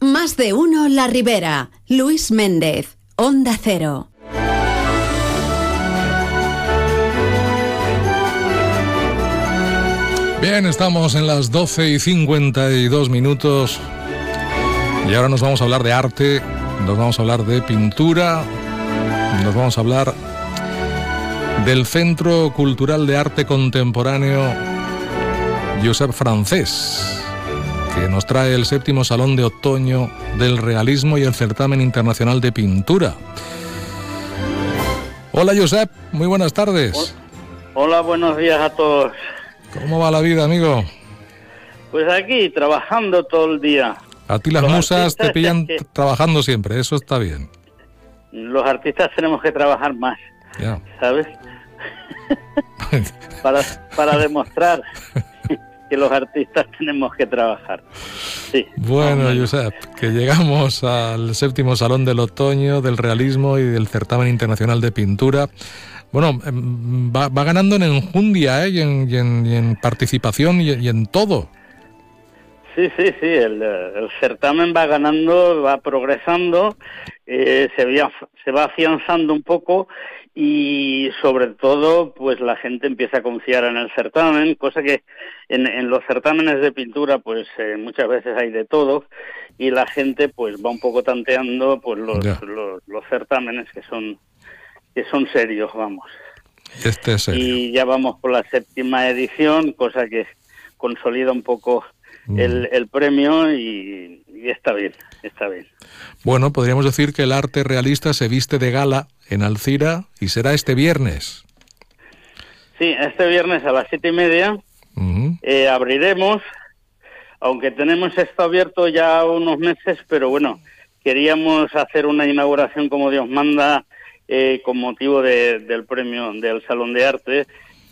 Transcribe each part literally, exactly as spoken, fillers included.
Más de uno La Ribera. Luis Méndez, Onda Cero. Bien, estamos en las doce y cincuenta y dos minutos y ahora nos vamos a hablar de arte, nos vamos a hablar de pintura, nos vamos a hablar del Centro Cultural de Arte Contemporáneo Josep Francés, que nos trae el séptimo Salón de Otoño del Realismo y el Certamen Internacional de Pintura. Hola Josep, muy buenas tardes. Hola, buenos días a todos. ¿Cómo va la vida, amigo? Pues aquí, trabajando todo el día. A ti las Los musas te pillan que... trabajando siempre, eso está bien. Los artistas tenemos que trabajar más, ya. ¿Sabes? para, para demostrar que los artistas tenemos que trabajar. Sí. Bueno, Josep, que llegamos al séptimo Salón del Otoño, del Realismo y del Certamen Internacional de Pintura. Bueno, va, va ganando en enjundia, ¿eh? y, en, y, en, y en participación y, y en todo. Sí, sí, sí, el, el certamen va ganando, va progresando, eh, se, va, se va afianzando un poco y sobre todo pues la gente empieza a confiar en el certamen, cosa que en, en los certámenes de pintura pues eh, muchas veces hay de todo y la gente pues va un poco tanteando pues los, los, los certámenes que son... que son serios, vamos. Este es serio. Y ya vamos por la séptima edición, cosa que consolida un poco mm. el, el premio y, y está bien, está bien. Bueno, podríamos decir que el arte realista se viste de gala en Alcira y será este viernes. Sí, este viernes a las siete y media uh-huh. eh, abriremos, aunque tenemos esto abierto ya unos meses, pero bueno, queríamos hacer una inauguración como Dios manda, Eh, con motivo de, del premio del Salón de Arte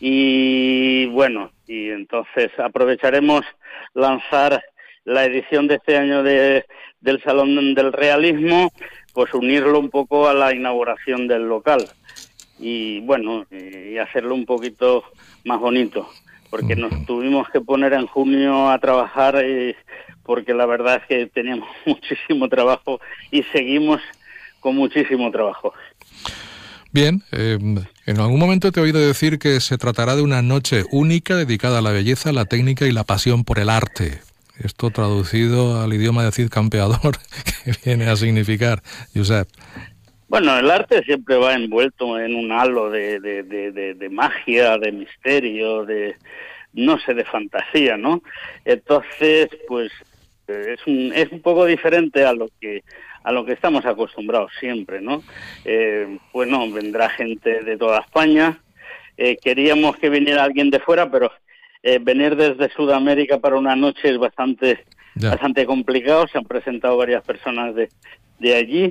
y bueno, y entonces aprovecharemos lanzar la edición de este año de, del Salón del Realismo, pues unirlo un poco a la inauguración del local y bueno, y hacerlo un poquito más bonito, porque nos tuvimos que poner en junio a trabajar eh, porque la verdad es que teníamos muchísimo trabajo y seguimos con muchísimo trabajo. Bien, eh, en algún momento te he oído decir que se tratará de una noche única dedicada a la belleza, la técnica y la pasión por el arte. Esto traducido al idioma de Cid Campeador, que viene a significar, Josep. Bueno, el arte siempre va envuelto en un halo de, de, de, de, de magia, de misterio, de, no sé, de fantasía, ¿no? Entonces, pues, es un, es un poco diferente a lo que... a lo que estamos acostumbrados siempre, ¿no? Eh, bueno, vendrá gente de toda España. Eh, queríamos que viniera alguien de fuera, pero eh, venir desde Sudamérica para una noche es bastante, yeah. bastante complicado. Se han presentado varias personas de, de allí.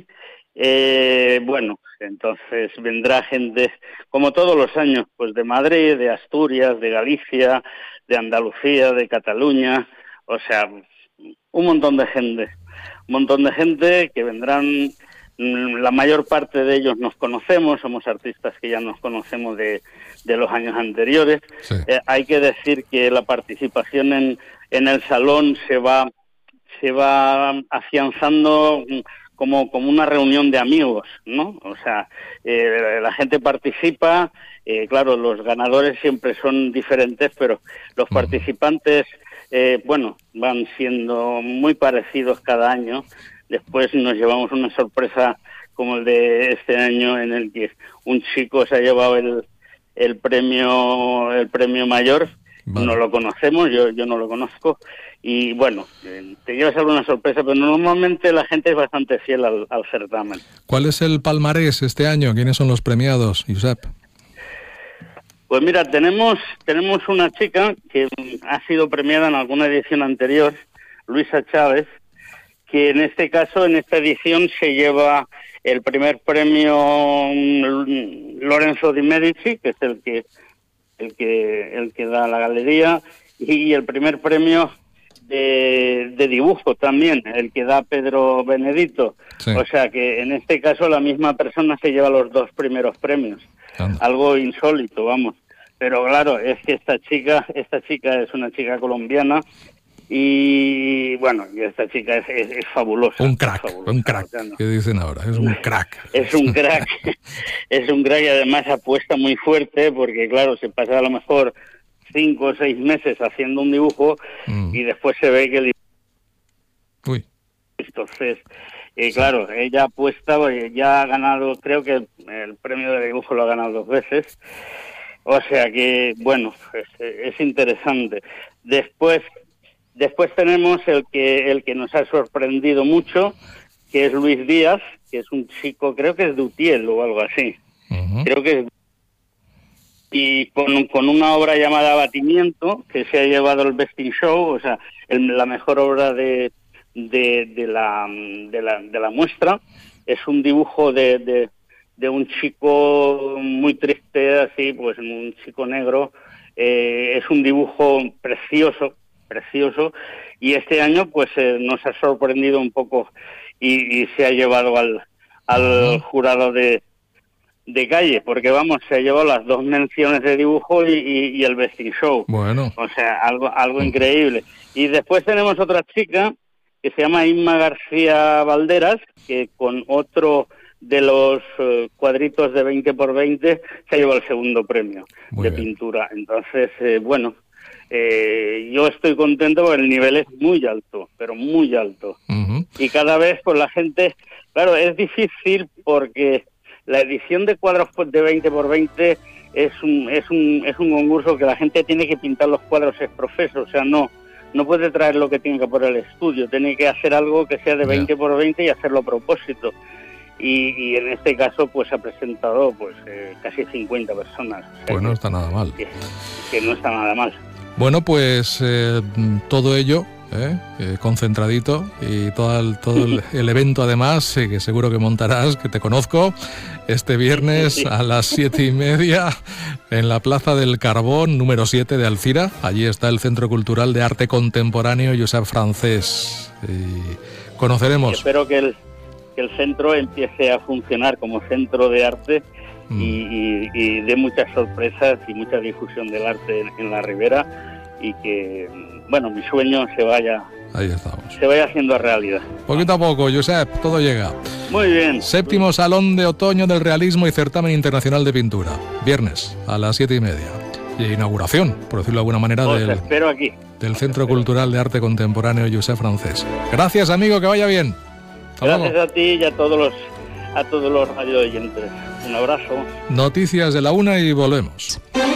Eh, bueno, entonces vendrá gente, como todos los años, pues de Madrid, de Asturias, de Galicia, de Andalucía, de Cataluña, o sea, un montón de gente. Un montón de gente que vendrán, la mayor parte de ellos nos conocemos, somos artistas que ya nos conocemos de, de los años anteriores. Sí. Eh, hay que decir que la participación en, en el salón se va, se va afianzando como, como una reunión de amigos, ¿no? O sea, eh, la gente participa, eh, claro, los ganadores siempre son diferentes, pero los participantes... Eh, bueno, van siendo muy parecidos cada año. Después nos llevamos una sorpresa como el de este año en el que un chico se ha llevado el, el premio el premio mayor. Vale. No lo conocemos, yo yo no lo conozco y bueno, eh, te llevas alguna sorpresa, pero normalmente la gente es bastante fiel al, al certamen. ¿Cuál es el palmarés este año? ¿Quiénes son los premiados, Josep? Pues mira, tenemos tenemos una chica que ha sido premiada en alguna edición anterior, Luisa Chávez, que en este caso, en esta edición, se lleva el primer premio Lorenzo di Medici, que es el que el que el que da la galería, y el primer premio de, de dibujo también, el que da Pedro Benedito. Sí. O sea que en este caso la misma persona se lleva los dos primeros premios. Anda. Algo insólito, vamos. Pero claro, es que esta chica, esta chica es una chica colombiana Y bueno, y esta chica es, es, es fabulosa. Un crack, es fabulosa, un crack, o sea, no. ¿Qué dicen ahora? Es un crack. Es un crack, es un crack y además apuesta muy fuerte porque claro, se pasa a lo mejor cinco o seis meses haciendo un dibujo mm. y después se ve que el dibujo... Uy. Entonces, eh, sí. claro, ella apuesta, ya ha ganado, creo que el, el premio de dibujo lo ha ganado dos veces, o sea que, bueno, es, es interesante. Después, después tenemos el que, el que nos ha sorprendido mucho, que es Luis Díaz, que es un chico, creo que es de Utiel o algo así, uh-huh. creo que es, y con, con una obra llamada Abatimiento, que se ha llevado el Best in Show, o sea, el, la mejor obra de... De, de la de la de la muestra. Es un dibujo de, de de un chico muy triste, así pues un chico negro. Eh, es un dibujo precioso, precioso, y este año pues eh, nos ha sorprendido un poco y, y se ha llevado al al jurado de de calle, porque vamos, se ha llevado las dos menciones de dibujo y, y, y el Best in Show. Bueno, o sea, algo algo increíble. Y después tenemos otra chica que se llama Inma García Valderas, que con otro de los uh, cuadritos de veinte por veinte se ha llevado el segundo premio Muy de bien. pintura. Entonces, eh, bueno, eh, yo estoy contento porque el nivel es muy alto, pero muy alto. Uh-huh. Y cada vez, pues la gente, claro, es difícil porque la edición de cuadros de veinte por veinte es un, es un, es un concurso que la gente tiene que pintar los cuadros ex profeso, o sea, no... No puede traer lo que tiene que por el estudio, tiene que hacer algo que sea de veinte yeah. por veinte y hacerlo a propósito. Y, y en este caso pues ha presentado pues eh, casi cincuenta personas. O sea, pues no que, está nada mal. Que, que no está nada mal. Bueno, pues eh, todo ello ¿eh? Eh, concentradito y todo el, todo el, el evento además, eh, que seguro que montarás, que te conozco, este viernes sí, sí, sí. a las siete y media en la Plaza del Carbón, número siete de Alcira. Allí está el Centro Cultural de Arte Contemporáneo Josep Francés. Y conoceremos. Y espero que el, que el centro empiece a funcionar como centro de arte mm. y, y, y dé muchas sorpresas y mucha difusión del arte en, en la Ribera y que, bueno, mi sueño se vaya... Ahí estamos. Se vaya haciendo realidad. Poquito a poco, Josep, todo llega. Muy bien. Séptimo Salón de Otoño del Realismo y Certamen Internacional de Pintura. Viernes a las siete y media. Y inauguración, por decirlo de alguna manera, Os del, espero aquí. del Centro Cultural de Arte Contemporáneo Josep Francés. Gracias, amigo, que vaya bien. Hasta Gracias luego. a ti y a todos los a todos los radio oyentes. Un abrazo. Noticias de la una y volvemos.